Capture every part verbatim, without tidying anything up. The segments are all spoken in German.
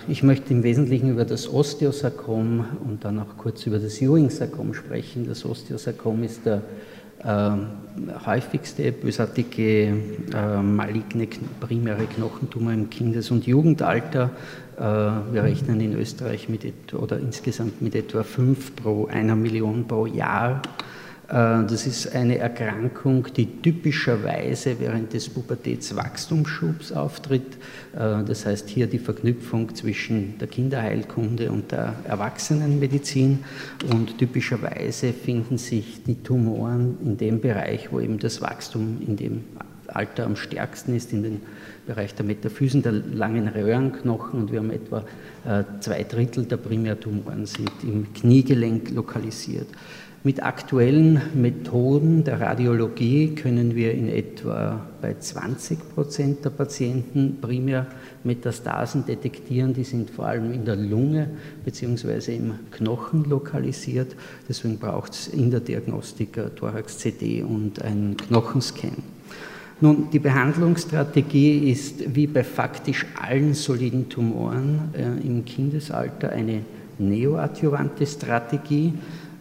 ich möchte im Wesentlichen über das Osteosarkom und dann auch kurz über das Ewing-Sarkom sprechen. Das Osteosarkom ist der äh, häufigste bösartige äh, maligne primäre Knochentumor im Kindes- und Jugendalter. Äh, wir rechnen in Österreich mit etwa, oder insgesamt mit etwa fünf pro einer Million pro Jahr. Das ist eine Erkrankung, die typischerweise während des Pubertätswachstumsschubs auftritt. Das heißt hier die Verknüpfung zwischen der Kinderheilkunde und der Erwachsenenmedizin. Und typischerweise finden sich die Tumoren in dem Bereich, wo eben das Wachstum in dem Alter am stärksten ist, in den Bereich der Metaphysen, der langen Röhrenknochen. Und wir haben etwa zwei Drittel der Primärtumoren sind im Kniegelenk lokalisiert. Mit aktuellen Methoden der Radiologie können wir in etwa bei zwanzig Prozent der Patienten primär Metastasen detektieren. Die sind vor allem in der Lunge bzw. im Knochen lokalisiert. Deswegen braucht es in der Diagnostik Thorax-C T und einen Knochenscan. Nun, die Behandlungsstrategie ist wie bei faktisch allen soliden Tumoren äh, im Kindesalter eine neoadjuvante Strategie.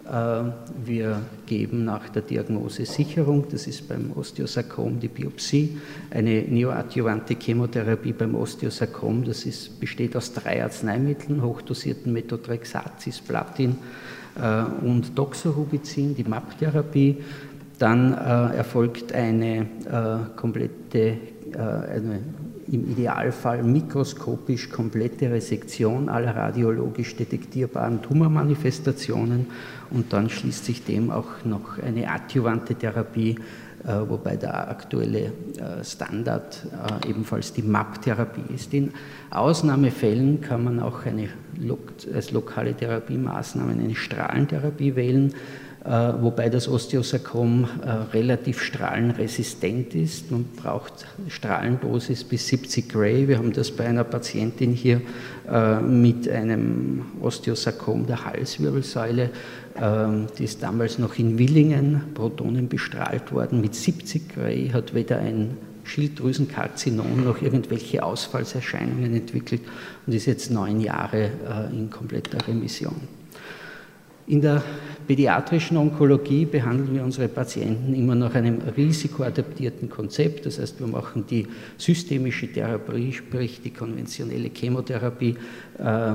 Wir geben nach der Diagnosesicherung, das ist beim Osteosarkom die Biopsie, eine neoadjuvante Chemotherapie beim Osteosarkom, das ist, besteht aus drei Arzneimitteln, hochdosierten Methotrexat, Cisplatin und Doxorubicin, die M A P-Therapie. Dann äh, erfolgt eine äh, komplette, äh, eine, im Idealfall mikroskopisch komplette Resektion aller radiologisch detektierbaren Tumormanifestationen und dann schließt sich dem auch noch eine adjuvante Therapie, äh, wobei der aktuelle äh, Standard äh, ebenfalls die M A P-Therapie ist. In Ausnahmefällen kann man auch eine, als lokale Therapiemaßnahme eine Strahlentherapie wählen, wobei das Osteosarkom äh, relativ strahlenresistent ist. Man braucht Strahlendosis bis siebzig Gray. Wir haben das bei einer Patientin hier äh, mit einem Osteosarkom der Halswirbelsäule. Äh, die ist damals noch in Willingen, Protonen bestrahlt worden mit siebzig Gray, hat weder ein Schilddrüsenkarzinom noch irgendwelche Ausfallserscheinungen entwickelt und ist jetzt neun Jahre äh, in kompletter Remission. In der pädiatrischen Onkologie behandeln wir unsere Patienten immer nach einem risikoadaptierten Konzept. Das heißt, wir machen die systemische Therapie, sprich die konventionelle Chemotherapie, äh, äh,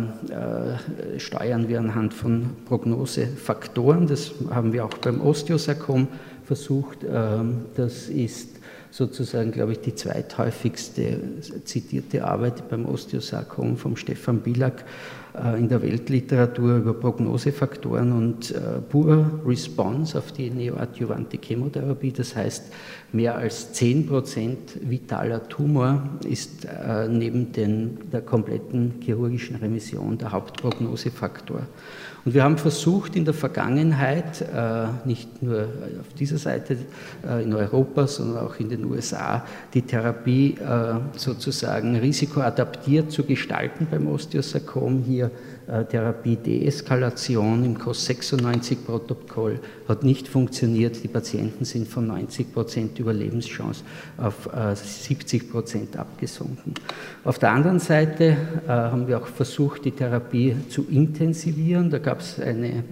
steuern wir anhand von Prognosefaktoren. Das haben wir auch beim Osteosarkom versucht. Äh, das ist sozusagen, glaube ich, die zweithäufigste zitierte Arbeit beim Osteosarkom vom Stefan Bielack in der Weltliteratur über Prognosefaktoren und äh, Poor Response auf die neoadjuvante Chemotherapie. Das heißt, mehr als zehn Prozent vitaler Tumor ist äh, neben den, der kompletten chirurgischen Remission der Hauptprognosefaktor. Und wir haben versucht in der Vergangenheit, äh, nicht nur auf dieser Seite äh, in Europa, sondern auch in den U S A, die Therapie äh, sozusagen risikoadaptiert zu gestalten beim Osteosarkom. Hier äh, Therapie-Deeskalation im C O S sechsundneunzig Protokoll hat nicht funktioniert. Die Patienten sind von neunzig Prozent Überlebenschance auf äh, siebzig Prozent abgesunken. Auf der anderen Seite äh, haben wir auch versucht, die Therapie zu intensivieren. Da gab es eine äh,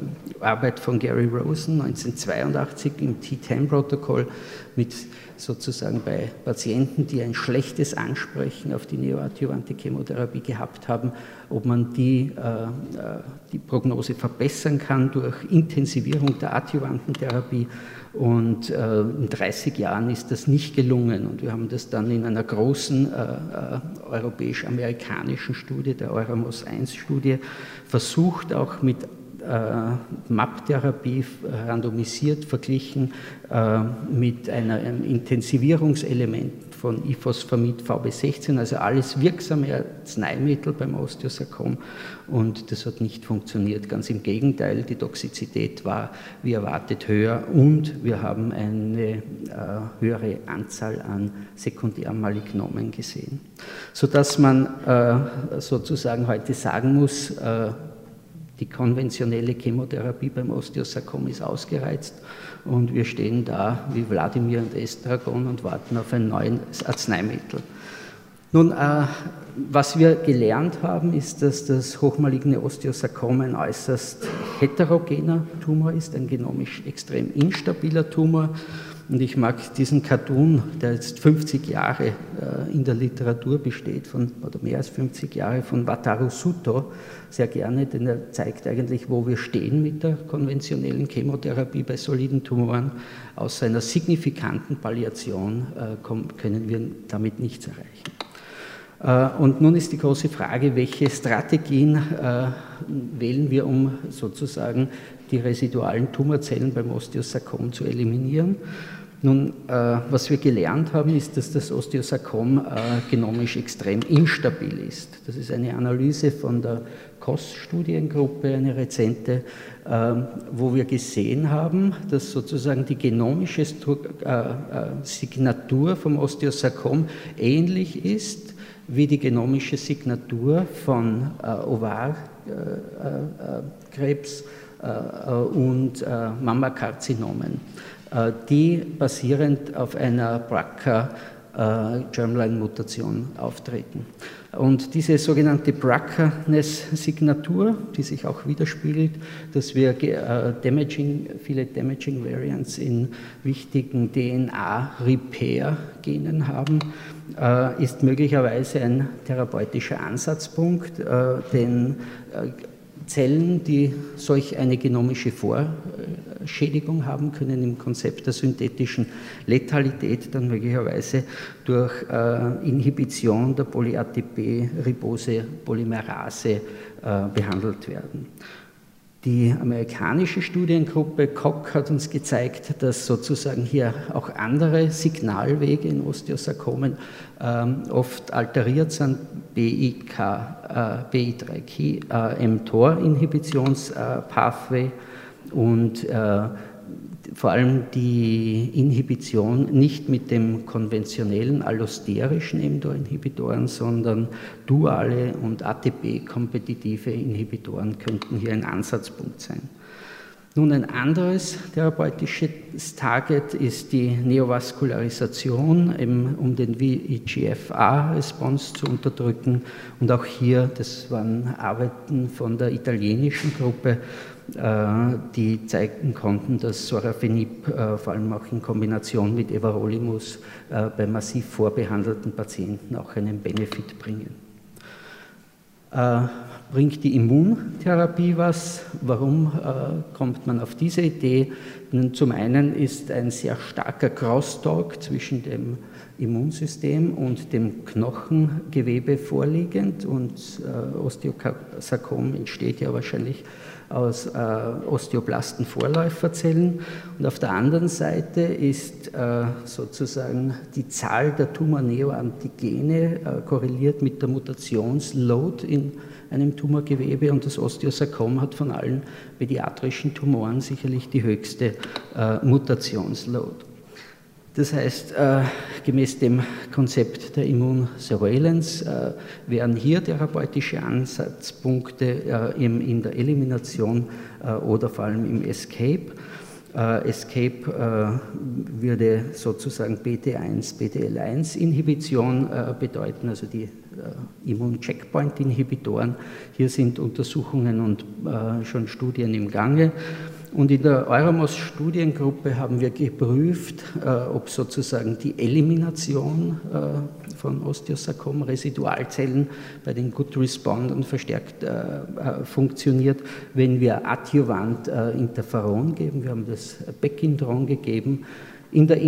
Arbeit von Gary Rosen neunzehnhundertzweiundachtzig im T zehn Protokoll mit sozusagen bei Patienten, die ein schlechtes Ansprechen auf die neoadjuvante Chemotherapie gehabt haben, ob man die, äh, die Prognose verbessern kann durch Intensivierung der adjuvanten Therapie. Und äh, in dreißig Jahren ist das nicht gelungen. Und wir haben das dann in einer großen äh, äh, europäisch-amerikanischen Studie, der Euramos eins Studie, versucht, auch mit M A P-Therapie randomisiert verglichen äh, mit einer, einem Intensivierungselement von Ifosfamid V B sechzehn, also alles wirksame Arzneimittel beim Osteosarkom, und das hat nicht funktioniert. Ganz im Gegenteil, die Toxizität war wie erwartet höher und wir haben eine äh, höhere Anzahl an sekundären Malignomen gesehen, sodass man äh, sozusagen heute sagen muss, äh, die konventionelle Chemotherapie beim Osteosarkom ist ausgereizt und wir stehen da wie Wladimir und Estragon und warten auf ein neues Arzneimittel. Nun, äh, was wir gelernt haben, ist, dass das hochmaligne Osteosarkom ein äußerst heterogener Tumor ist, ein genomisch extrem instabiler Tumor. Und ich mag diesen Cartoon, der jetzt fünfzig Jahre äh, in der Literatur besteht, von, oder mehr als fünfzig Jahre, von Wataru Suto, sehr gerne, denn er zeigt eigentlich, wo wir stehen mit der konventionellen Chemotherapie bei soliden Tumoren. Außer einer signifikanten Palliation äh, kommen, können wir damit nichts erreichen. Äh, und nun ist die große Frage, welche Strategien äh, wählen wir, um sozusagen die residualen Tumorzellen beim Osteosarkom zu eliminieren. Nun, äh, was wir gelernt haben, ist, dass das Osteosarkom äh, genomisch extrem instabil ist. Das ist eine Analyse von der C O S-Studiengruppe, eine rezente, äh, wo wir gesehen haben, dass sozusagen die genomische Stru äh, äh, Signatur vom Osteosarkom ähnlich ist wie die genomische Signatur von äh, Ovarkrebs äh, äh, und äh, Mammakarzinomen, äh, die basierend auf einer B R C A-Germline-Mutation auftreten. Und diese sogenannte B R C A-Ness-Signatur, die sich auch widerspiegelt, dass wir äh, damaging, viele Damaging Variants in wichtigen D N A-Repair-Genen haben, äh, ist möglicherweise ein therapeutischer Ansatzpunkt, äh, denn äh, Zellen, die solch eine genomische Vorschädigung haben, können im Konzept der synthetischen Letalität dann möglicherweise durch äh, Inhibition der Poly-A T P-Ribose-Polymerase äh, behandelt werden. Die amerikanische Studiengruppe C O C hat uns gezeigt, dass sozusagen hier auch andere Signalwege in Osteosarkomen ähm, oft alteriert sind, B I drei K mTOR-Inhibitionspathway und äh, vor allem die Inhibition nicht mit dem konventionellen allosterischen mTOR-Inhibitoren, sondern duale und A T P-kompetitive Inhibitoren könnten hier ein Ansatzpunkt sein. Nun, ein anderes therapeutisches Target ist die Neovaskularisation, um den V E G F A-Response zu unterdrücken. Und auch hier, das waren Arbeiten von der italienischen Gruppe, die zeigen konnten, dass Sorafenib vor allem auch in Kombination mit Everolimus bei massiv vorbehandelten Patienten auch einen Benefit bringen. Bringt die Immuntherapie was? Warum äh, kommt man auf diese Idee? Nun, zum einen ist ein sehr starker Crosstalk zwischen dem Immunsystem und dem Knochengewebe vorliegend und äh, Osteosarkom entsteht ja wahrscheinlich aus äh, Osteoblasten-Vorläuferzellen. Und auf der anderen Seite ist äh, sozusagen die Zahl der Tumorneoantigene äh, korreliert mit der Mutationsload in einem Tumorgewebe und das Osteosarkom hat von allen pädiatrischen Tumoren sicherlich die höchste äh, Mutationsload. Das heißt, äh, gemäß dem Konzept der Immunsurveillance äh, wären hier therapeutische Ansatzpunkte äh, im, in der Elimination äh, oder vor allem im Escape. Äh, Escape äh, würde sozusagen B T eins, B T L eins Inhibition äh, bedeuten, also die äh, Immun-Checkpoint-Inhibitoren. Hier sind Untersuchungen und äh, schon Studien im Gange. Und in der Euromos-Studiengruppe haben wir geprüft, äh, ob sozusagen die Elimination äh, von Osteosarkom-Residualzellen bei den Good Respondern verstärkt äh, äh, funktioniert, wenn wir adjuvant äh, Interferon geben. Wir haben das Beckintron gegeben. In der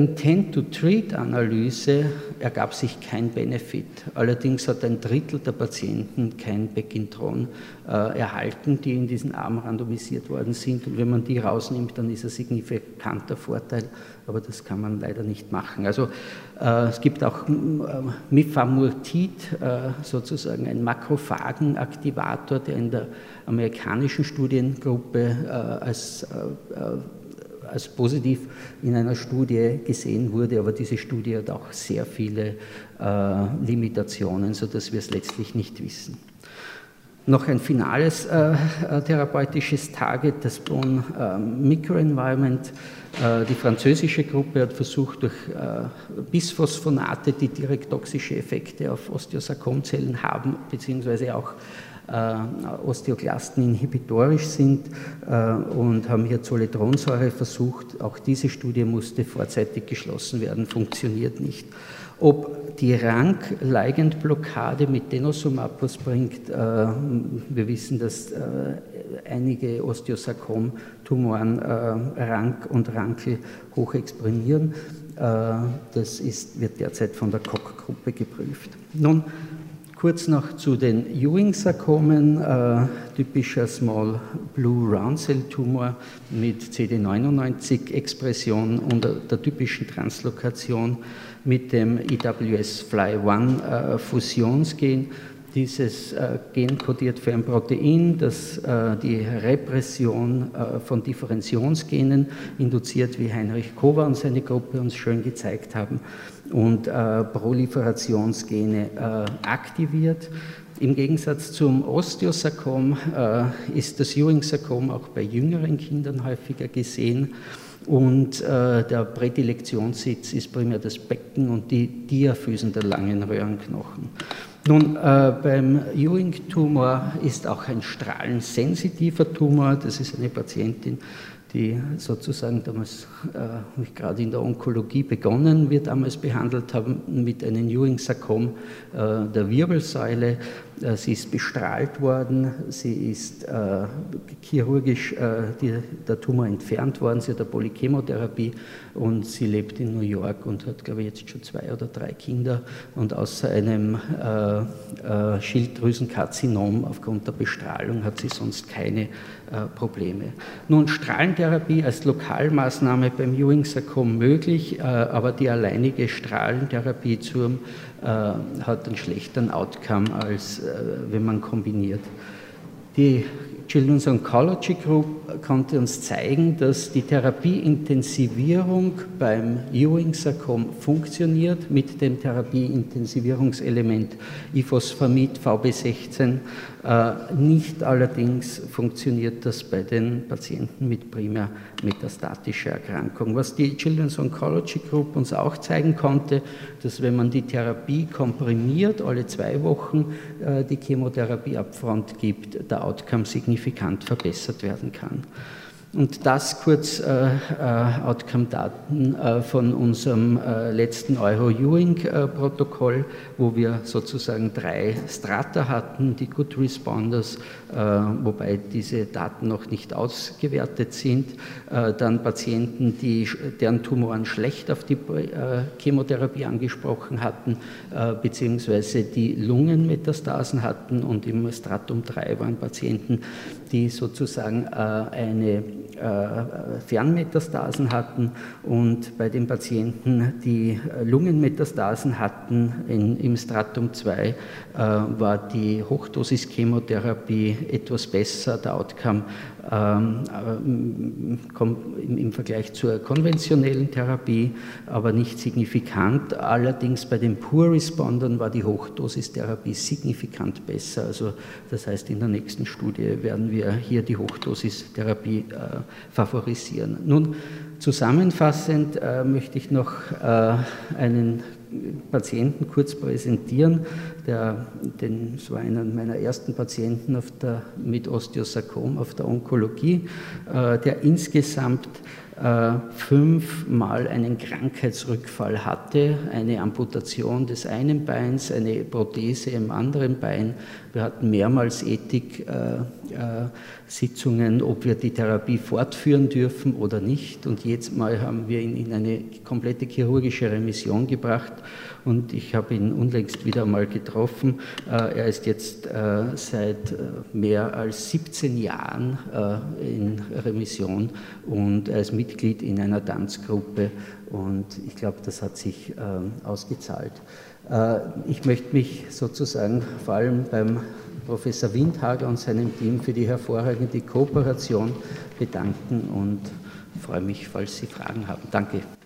Intent-to-Treat-Analyse ergab sich kein Benefit. Allerdings hat ein Drittel der Patienten kein Beckintron äh, erhalten, die in diesen Arm randomisiert worden sind. Und wenn man die rausnimmt, dann ist ein signifikanter Vorteil, aber das kann man leider nicht machen. Also äh, es gibt auch äh, Mifamurtid, äh, sozusagen ein Makrophagenaktivator, der in der amerikanischen Studiengruppe äh, als äh, als positiv in einer Studie gesehen wurde, aber diese Studie hat auch sehr viele äh, Limitationen, sodass wir es letztlich nicht wissen. Noch ein finales äh, therapeutisches Target, das Bone äh, Microenvironment. Äh, die französische Gruppe hat versucht, durch äh, Bisphosphonate, die direkt toxische Effekte auf Osteosarkomzellen haben, beziehungsweise auch äh, Osteoklasten inhibitorisch sind, äh, und haben hier Zoledronsäure versucht. Auch diese Studie musste vorzeitig geschlossen werden, funktioniert nicht. Ob die Rank-Ligand-Blockade mit Denosumab was bringt, äh, wir wissen, dass äh, einige Osteosarkom-Tumoren äh, Rank und Rankel hochexprimieren. Äh, das ist, wird derzeit von der Koch-Gruppe geprüft. Nun, kurz noch zu den Ewing-Sarkomen, äh, typischer Small Blue Round Cell Tumor mit C D neunundneunzig Expression und der typischen Translokation mit dem I W S F L Y eins äh, Fusionsgen. Dieses äh, Gen kodiert für ein Protein, das äh, die Repression äh, von Differentiationsgenen induziert, wie Heinrich Kowa und seine Gruppe uns schön gezeigt haben, und äh, Proliferationsgene äh, aktiviert. Im Gegensatz zum Osteosarkom äh, ist das Ewing-Sarkom auch bei jüngeren Kindern häufiger gesehen. Und äh, der Prädilektionssitz ist primär das Becken und die Diaphysen der langen Röhrenknochen. Nun, äh, beim Ewing-Tumor ist auch ein strahlensensitiver Tumor. Das ist eine Patientin, die sozusagen damals, äh, gerade in der Onkologie begonnen, wir damals behandelt haben mit einem Ewing-Sarkom äh, der Wirbelsäule. Äh, sie ist bestrahlt worden, sie ist äh, chirurgisch äh, die, der Tumor entfernt worden, sie hat eine Polychemotherapie und sie lebt in New York und hat, glaube ich, jetzt schon zwei oder drei Kinder, und außer einem äh, äh, Schilddrüsenkarzinom aufgrund der Bestrahlung hat sie sonst keine äh, Probleme. Nun, Strahlentherapie als Lokalmaßnahme beim Ewing-Sarkom möglich, äh, aber die alleinige Strahlentherapie zum, äh, hat einen schlechteren Outcome, als äh, wenn man kombiniert. Die Children's Oncology Group konnte uns zeigen, dass die Therapieintensivierung beim Ewing-Sarkom funktioniert mit dem Therapieintensivierungselement Ifosfamid V B sechzehn. Äh, nicht allerdings funktioniert das bei den Patienten mit primär metastatischer Erkrankung. Was die Children's Oncology Group uns auch zeigen konnte, dass wenn man die Therapie komprimiert, alle zwei Wochen äh, die Chemotherapie upfront gibt, der Outcome signifikant verbessert werden kann. Und das kurz äh, äh, Outcome-Daten äh, von unserem äh, letzten Euro-Ewing-Protokoll, wo wir sozusagen drei Strata hatten, die Good Responders, äh, wobei diese Daten noch nicht ausgewertet sind, äh, dann Patienten, die, deren Tumoren schlecht auf die äh, Chemotherapie angesprochen hatten, äh, beziehungsweise die Lungenmetastasen hatten, und im Stratum drei waren Patienten, die sozusagen äh, eine Fernmetastasen hatten, und bei den Patienten, die Lungenmetastasen hatten, in, im Stratum zwei, äh, war die Hochdosis-Chemotherapie etwas besser, der Outcome ähm, im, im Vergleich zur konventionellen Therapie, aber nicht signifikant. Allerdings bei den Poor-Respondern war die Hochdosistherapie signifikant besser. Also das heißt, in der nächsten Studie werden wir hier die Hochdosistherapie äh, favorisieren. Nun, zusammenfassend äh, möchte ich noch äh, einen Patienten kurz präsentieren, der, den, das war einer meiner ersten Patienten auf der, mit Osteosarkom auf der Onkologie, äh, der insgesamt äh, fünfmal einen Krankheitsrückfall hatte, eine Amputation des einen Beins, eine Prothese im anderen Bein. Wir hatten mehrmals Ethik-Sitzungen, äh, äh, ob wir die Therapie fortführen dürfen oder nicht. Und jedes Mal haben wir ihn in eine komplette chirurgische Remission gebracht. Und ich habe ihn unlängst wieder mal getroffen. Äh, er ist jetzt äh, seit mehr als siebzehn Jahren äh, in Remission und er ist Mitglied in einer Tanzgruppe. Und ich glaube, das hat sich äh, ausgezahlt. Ich möchte mich sozusagen vor allem beim Professor Windhager und seinem Team für die hervorragende Kooperation bedanken und freue mich, falls Sie Fragen haben. Danke.